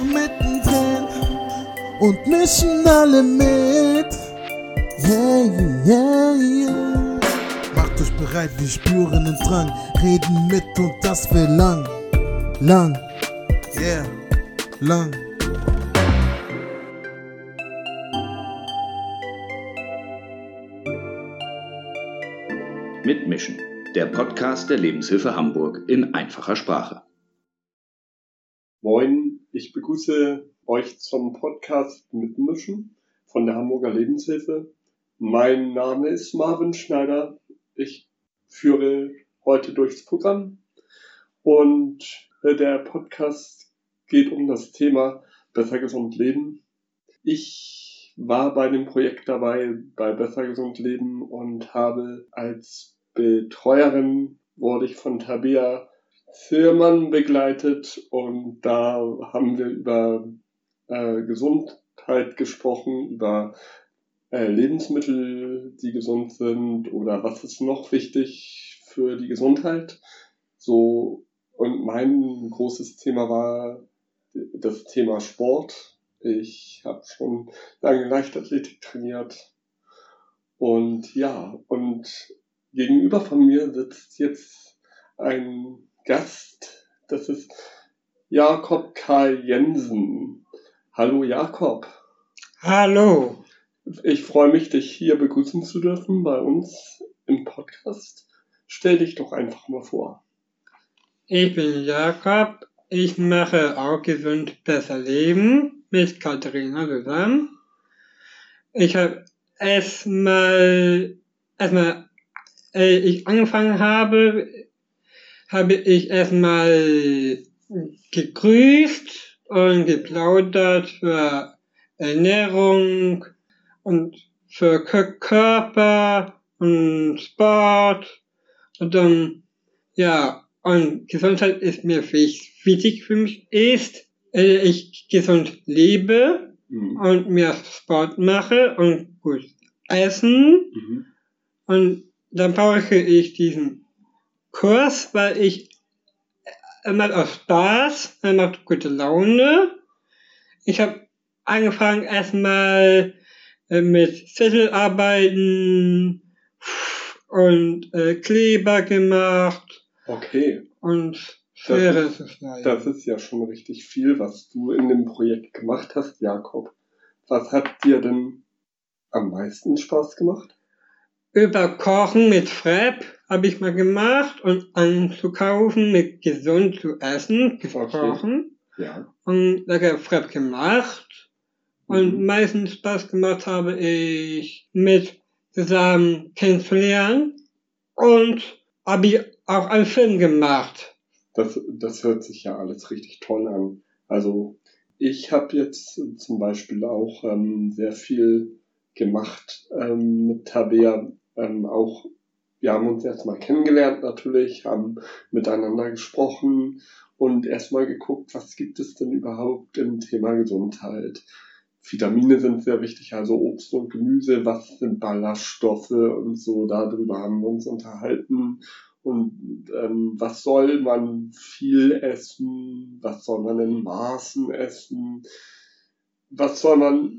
mittendrin und mischen alle mit. Yeah, yeah, yeah. Macht euch bereit, wir spüren den Drang, reden mit und das für lang, lang, yeah, lang. Mitmischen, der Podcast der Lebenshilfe Hamburg in einfacher Sprache. Moin, ich begrüße euch zum Podcast Mitmischen von der Hamburger Lebenshilfe. Mein Name ist Marvin Schneider. Ich führe heute durchs Programm und der Podcast geht um das Thema Besser Gesund Leben. Ich war bei dem Projekt dabei, bei Besser Gesund Leben, und habe als Betreuerin, wurde ich von Tabea Zillmann begleitet, und da haben wir über Gesundheit gesprochen, über Lebensmittel, die gesund sind, oder was ist noch wichtig für die Gesundheit. So, und mein großes Thema war das Thema Sport. Ich habe schon lange Leichtathletik trainiert. Und ja, und gegenüber von mir sitzt jetzt ein Gast, das ist Jakob Karl Jensen. Hallo Jakob. Hallo. Ich freue mich, dich hier begrüßen zu dürfen bei uns im Podcast. Stell dich doch einfach mal vor. Ich bin Jakob. Ich mache auch gesund besser leben mit Katharina zusammen. Ich habe ich angefangen habe ich erstmal gegrüßt und geplaudert für Ernährung und für Körper und Sport. Und dann, ja, und Gesundheit ist mir wichtig für mich ist, ich gesund lebe und mir Sport mache und gut essen. Und dann brauche ich diesen Kurs, weil er macht auch Spaß, er macht gute Laune. Ich habe angefangen erstmal mit Zettelarbeiten und Kleber gemacht. Okay. Und das ist ja schon richtig viel, was du in dem Projekt gemacht hast, Jakob. Was hat dir denn am meisten Spaß gemacht? Über Kochen mit Frepp habe ich mal gemacht und anzukaufen mit gesund zu essen, gesprochen. Okay. Ja. Und lecker Frepp gemacht. Und meistens Spaß gemacht habe ich mit zusammen kennenzulernen. Und habe ich auch einen Film gemacht. Das hört sich ja alles richtig toll an. Also ich habe jetzt zum Beispiel auch sehr viel gemacht mit Tabea. Auch wir haben uns erstmal kennengelernt natürlich, haben miteinander gesprochen und erstmal geguckt, was gibt es denn überhaupt im Thema Gesundheit. Vitamine sind sehr wichtig, also Obst und Gemüse, was sind Ballaststoffe und so, darüber haben wir uns unterhalten. Und was soll man viel essen, was soll man in Maßen essen, was soll man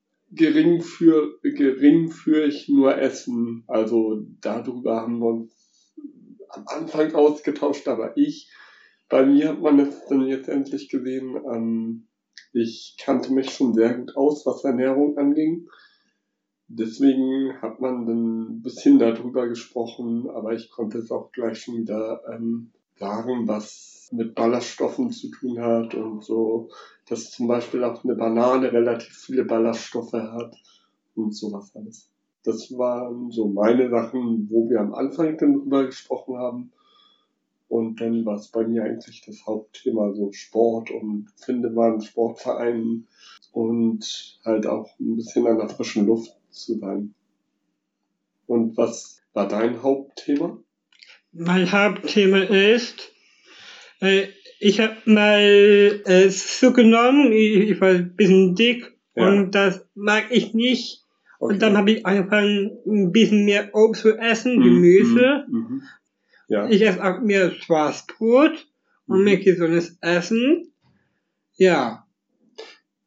geringfügig nur essen. Also darüber haben wir uns am Anfang ausgetauscht, aber bei mir hat man es dann jetzt endlich gesehen, ich kannte mich schon sehr gut aus, was Ernährung anging. Deswegen hat man dann ein bisschen darüber gesprochen, aber ich konnte es auch gleich schon wieder sagen, was mit Ballaststoffen zu tun hat und so, dass zum Beispiel auch eine Banane relativ viele Ballaststoffe hat und sowas alles. Das waren so meine Sachen, wo wir am Anfang dann drüber gesprochen haben. Und dann war es bei mir eigentlich das Hauptthema, so Sport und finde man Sportvereinen und halt auch ein bisschen an der frischen Luft zu sein. Und was war dein Hauptthema? Mein Hauptthema ist, ich habe mal zugenommen, ich war ein bisschen dick, ja. Und das mag ich nicht. Okay. Und dann habe ich angefangen, ein bisschen mehr Obst zu essen, Gemüse. Ja. Ich esse auch mehr Schwarzbrot und mehr gesundes Essen. Ja.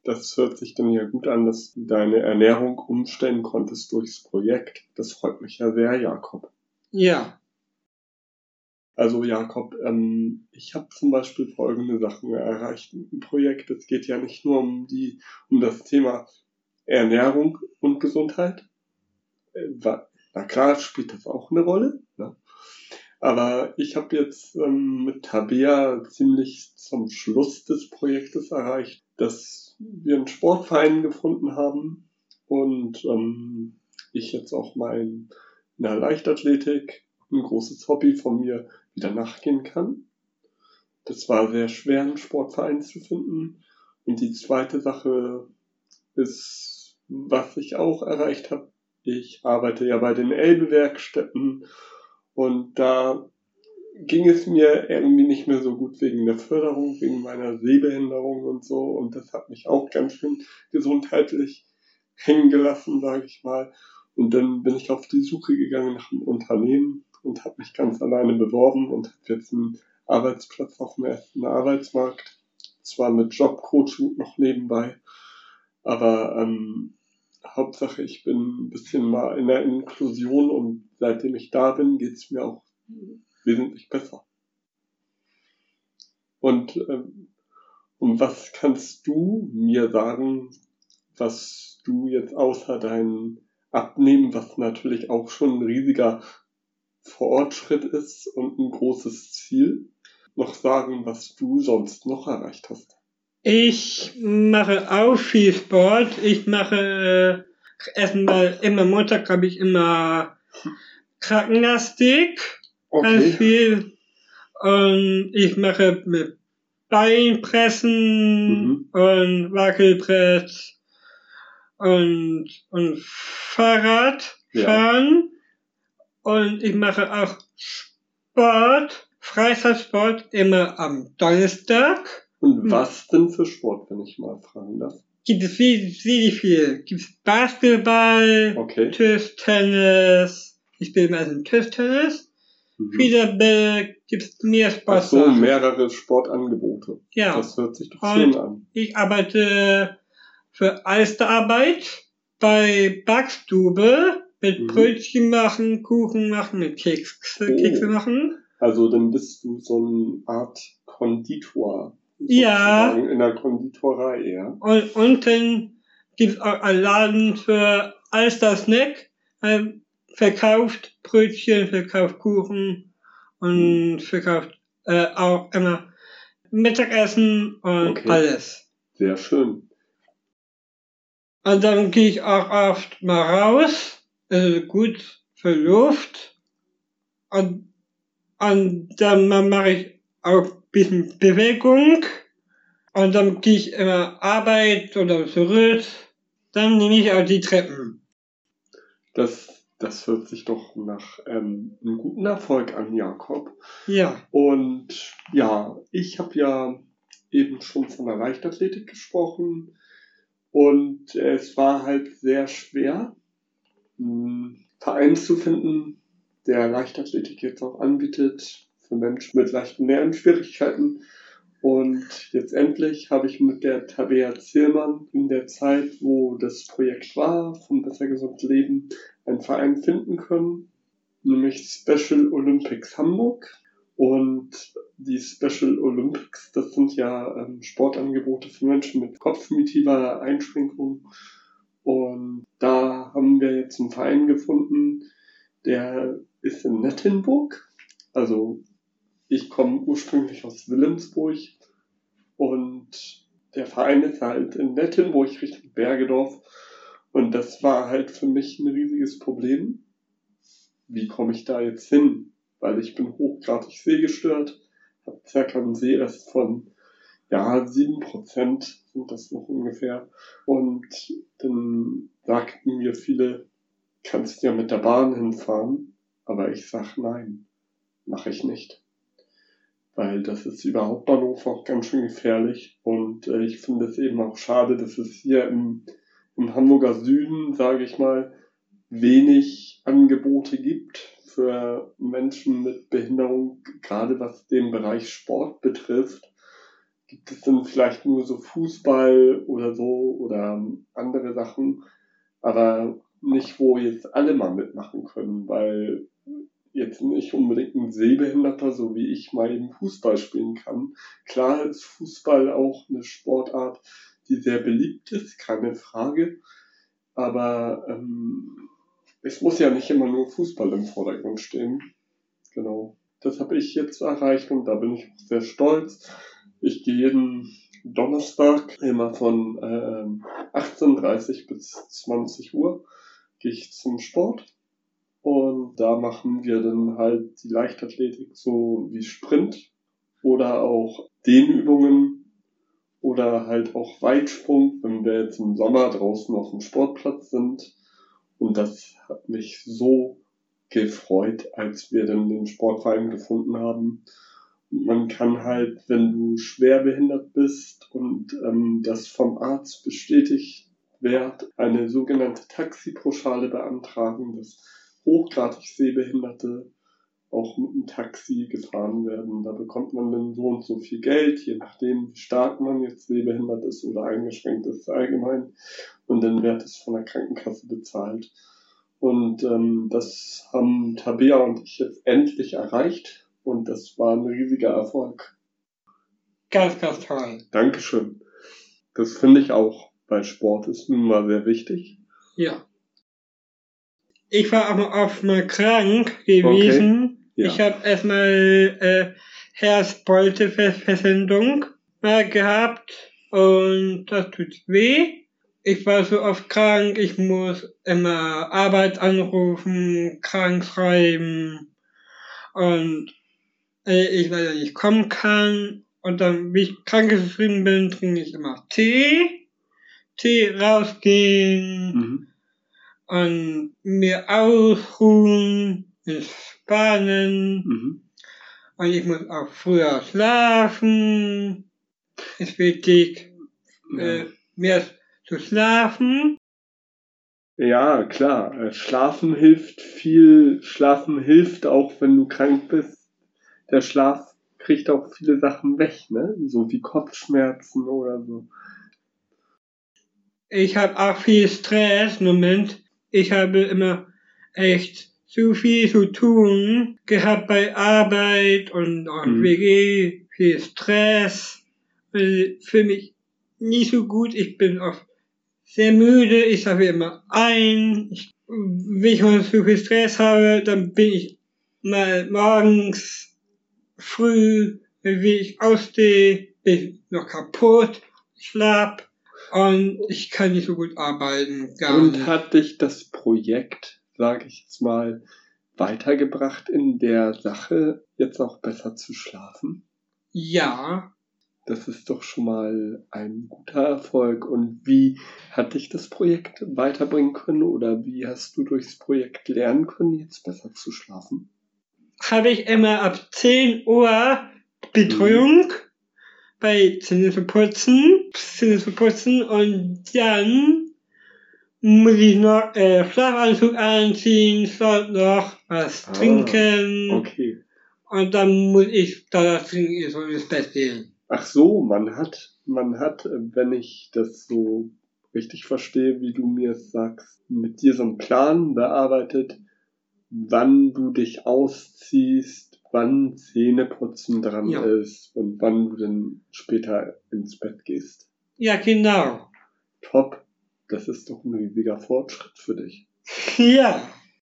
das hört sich dann ja gut an, dass du deine Ernährung umstellen konntest durchs Projekt. Das freut mich ja sehr, Jakob. Ja. Also Jakob, ich habe zum Beispiel folgende Sachen erreicht im Projekt. Es geht ja nicht nur um das Thema Ernährung und Gesundheit. Na klar, spielt das auch eine Rolle, ne? Aber ich habe jetzt mit Tabea ziemlich zum Schluss des Projektes erreicht, dass wir einen Sportverein gefunden haben und ich jetzt auch in der Leichtathletik, ein großes Hobby von mir, wieder nachgehen kann. Das war sehr schwer, einen Sportverein zu finden. Und die zweite Sache ist, was ich auch erreicht habe. Ich arbeite ja bei den Elbe-Werkstätten und da ging es mir irgendwie nicht mehr so gut wegen der Förderung, wegen meiner Sehbehinderung und so. Und das hat mich auch ganz schön gesundheitlich hängen gelassen, sage ich mal. Und dann bin ich auf die Suche gegangen nach einem Unternehmen und habe mich ganz alleine beworben und habe jetzt einen Arbeitsplatz auf dem ersten Arbeitsmarkt. Zwar mit Jobcoaching noch nebenbei, aber Hauptsache ich bin ein bisschen mal in der Inklusion und seitdem ich da bin, geht es mir auch wesentlich besser. Und was kannst du mir sagen, was du jetzt außer dein Abnehmen, was natürlich auch schon ein riesiger Fortschritt ist und ein großes Ziel, noch sagen, was du sonst noch erreicht hast? Ich mache auch viel Sport. Ich mache erstmal immer Montag habe ich immer Krankengymnastik. Ganz viel. Und ich mache mit Beinpressen und Wackelpress und Fahrradfahren. Ja. Und ich mache auch Sport, Freizeitsport, immer am Donnerstag. Und was denn für Sport, wenn ich mal fragen darf? Gibt es viel. Gibt es Basketball, Tischtennis. Ich spiele meistens Tischtennis. Wieder gibt es mehr Sport. Ach so, mehrere Sportangebote. Ja. Das hört sich doch schön an. Ich arbeite für Alsterarbeit bei Backstube mit Brötchen machen, Kuchen machen, mit Kekse machen. Also dann bist du so eine Art Konditor. Ja. In der Konditorei, ja. Und dann gibt es auch einen Laden für Alster Snack, verkauft Brötchen, verkauft Kuchen und verkauft auch immer Mittagessen und alles. Sehr schön. Und dann gehe ich auch oft mal raus, gut für Luft. Und dann mache ich auch ein bisschen Bewegung. Und dann gehe ich immer Arbeit oder zurück. Dann nehme ich auch die Treppen. Das hört sich doch nach einem guten Erfolg an, Jakob. Ja. Und ja, ich habe ja eben schon von der Leichtathletik gesprochen. Und es war halt sehr schwer, einen Verein zu finden, der Leichtathletik jetzt auch anbietet für Menschen mit leichten Lernschwierigkeiten. Und jetzt endlich habe ich mit der Tabea Zillmann in der Zeit, wo das Projekt war, von Besser Gesund Leben, einen Verein finden können, nämlich Special Olympics Hamburg. Und die Special Olympics, das sind ja Sportangebote für Menschen mit kognitiver Einschränkung. Und da haben wir jetzt einen Verein gefunden, der ist in Nettenburg. Also ich komme ursprünglich aus Wilhelmsburg und der Verein ist halt in Nettenburg Richtung Bergedorf. Und das war halt für mich ein riesiges Problem. Wie komme ich da jetzt hin? Weil ich bin hochgradig sehgestört, habe circa einen Sehrest von 7% sind das noch ungefähr. Und dann sagten mir viele, kannst ja mit der Bahn hinfahren. Aber ich sag nein, mache ich nicht. Weil das ist über Hauptbahnhof auch ganz schön gefährlich. Und ich finde es eben auch schade, dass es hier im Hamburger Süden, sage ich mal, wenig Angebote gibt für Menschen mit Behinderung, gerade was den Bereich Sport betrifft. gibt es dann vielleicht nur so Fußball oder so oder andere Sachen, aber nicht, wo jetzt alle mal mitmachen können, weil jetzt nicht unbedingt ein Sehbehinderter, so wie ich, mal eben Fußball spielen kann. Klar ist Fußball auch eine Sportart, die sehr beliebt ist, keine Frage, aber es muss ja nicht immer nur Fußball im Vordergrund stehen. Genau. Das habe ich jetzt erreicht und da bin ich auch sehr stolz. Ich gehe jeden Donnerstag immer von 18:30 bis 20 Uhr gehe ich zum Sport und da machen wir dann halt die Leichtathletik so wie Sprint oder auch Dehnübungen oder halt auch Weitsprung, wenn wir jetzt im Sommer draußen auf dem Sportplatz sind. Und das hat mich so gefreut, als wir dann den Sportverein gefunden haben. Und man kann halt, wenn du schwer behindert bist und das vom Arzt bestätigt wird, eine sogenannte Taxipauschale beantragen, dass hochgradig Sehbehinderte auch mit einem Taxi gefahren werden. Da bekommt man dann so und so viel Geld, je nachdem, wie stark man jetzt sehbehindert ist oder eingeschränkt ist allgemein. Und dann wird es von der Krankenkasse bezahlt. Und das haben Tabea und ich jetzt endlich erreicht. Und das war ein riesiger Erfolg. Ganz, ganz toll. Dankeschön. Das finde ich auch bei Sport ist nun mal sehr wichtig. Ja. Ich war aber oft mal krank gewesen. Okay. Ja. Ich habe erstmal Herzbeutelverschwendung mal gehabt und das tut weh. Ich war so oft krank, ich muss immer Arbeit anrufen, krank schreiben und ich leider nicht kommen kann. Und dann, wie ich krankgeschrieben bin, trinke ich immer Tee rausgehen und mir ausruhen, entspannen. Und ich muss auch früher schlafen. Ist wichtig, mehr zu schlafen. Ja, klar. Schlafen hilft viel. Schlafen hilft auch, wenn du krank bist. Der Schlaf kriegt auch viele Sachen weg, ne? So wie Kopfschmerzen oder so. Ich habe auch viel Stress im Moment. Ich habe immer echt zu viel zu tun gehabt bei Arbeit und WG, viel Stress. Für mich nicht so gut. Ich bin oft sehr müde. Ich schlafe immer ein. Wenn ich mal zu viel Stress habe, dann bin ich mal morgens früh, wenn ich ausstehe, bin ich noch kaputt, schlapp und ich kann nicht so gut arbeiten. Und hat dich das Projekt, sage ich jetzt mal, weitergebracht in der Sache, jetzt auch besser zu schlafen? Ja. Das ist doch schon mal ein guter Erfolg. Und wie hat dich das Projekt weiterbringen können oder wie hast du durchs Projekt lernen können, jetzt besser zu schlafen? Habe ich immer ab 10 Uhr Betreuung bei Zähne zu putzen und dann muss ich noch Schlafanzug anziehen, soll noch was trinken. Okay. Und dann muss ich da trinken, so ins Bett gehen. Ach so, man hat, wenn ich das so richtig verstehe, wie du mir es sagst, mit dir so einen Plan bearbeitet, wann du dich ausziehst, wann Zähneputzen dran ist und wann du dann später ins Bett gehst. Ja, genau. Top. Das ist doch ein riesiger Fortschritt für dich. Ja.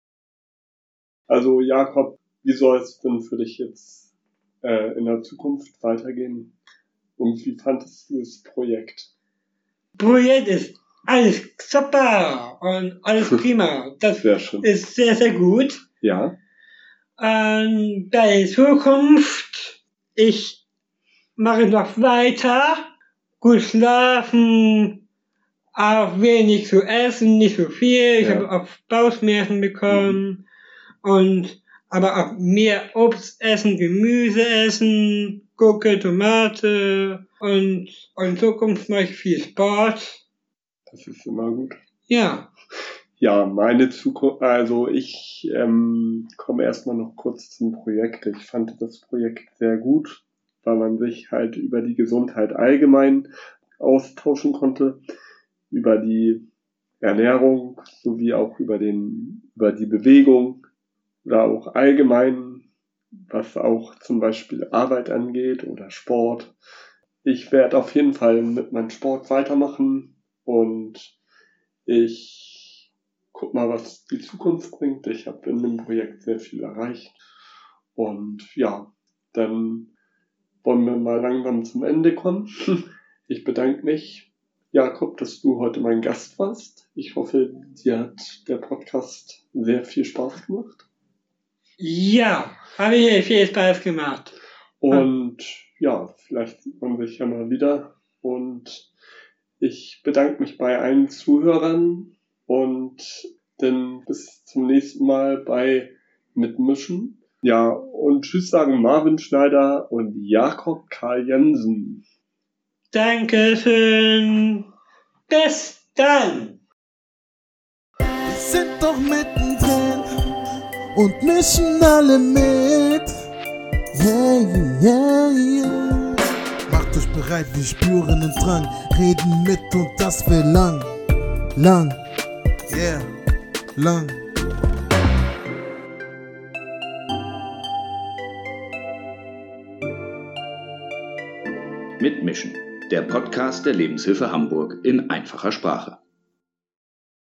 Also Jakob, wie soll es denn für dich jetzt in der Zukunft weitergehen? Und wie fandest du das Projekt? Projekt ist alles super und alles prima. Das ist sehr, sehr gut. Ja. Bei Zukunft, ich mache noch weiter, gut schlafen, auch wenig zu essen, nicht so viel. Ich habe auch Bauchschmerzen bekommen aber auch mehr Obst essen, Gemüse essen, Gurke, Tomate und in Zukunft mache ich viel Sport. Das ist immer gut. Ja. Ja, meine Zukunft, also ich komme erstmal noch kurz zum Projekt. Ich fand das Projekt sehr gut weil man sich halt über die Gesundheit allgemein austauschen konnte, über die Ernährung sowie auch über die Bewegung oder auch allgemein, was auch zum Beispiel Arbeit angeht oder Sport. Ich werde auf jeden Fall mit meinem Sport weitermachen und ich guck mal, was die Zukunft bringt. Ich habe in dem Projekt sehr viel erreicht und ja, dann wollen wir mal langsam zum Ende kommen. Ich bedanke mich, Jakob, dass du heute mein Gast warst. Ich hoffe, dir hat der Podcast sehr viel Spaß gemacht. Ja, habe mir viel Spaß gemacht. Und ja, vielleicht sieht man sich ja mal wieder. Und ich bedanke mich bei allen Zuhörern und dann bis zum nächsten Mal bei Mitmischen. Ja, und tschüss sagen Marvin Schneider und Jakob Karl Jensen. Dankeschön. Bis dann. Wir sind doch mittendrin und mischen alle mit. Yeah, yeah, yeah. Macht euch bereit, wir spüren den Drang. Reden mit und das für lang. Lang. Yeah. Lang. Mitmischen, der Podcast der Lebenshilfe Hamburg in einfacher Sprache.